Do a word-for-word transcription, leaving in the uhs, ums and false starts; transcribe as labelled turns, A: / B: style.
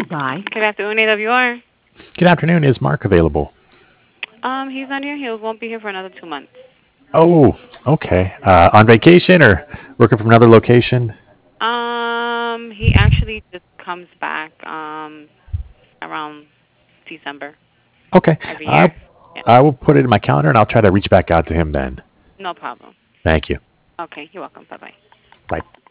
A: Goodbye.
B: Good afternoon, A W R.
C: Good afternoon. Is Mark available?
B: Um, he's not here. He won't be here for another two months.
C: Oh, okay. Uh, on vacation or working from another location?
B: Um, he actually just comes back um around December
C: Okay.
B: every
C: I
B: year. Yeah,
C: I will put it in my calendar and I'll try to reach back out to him then.
B: no problem.
C: Thank you.
B: Okay, you're welcome. Bye bye.
C: Bye.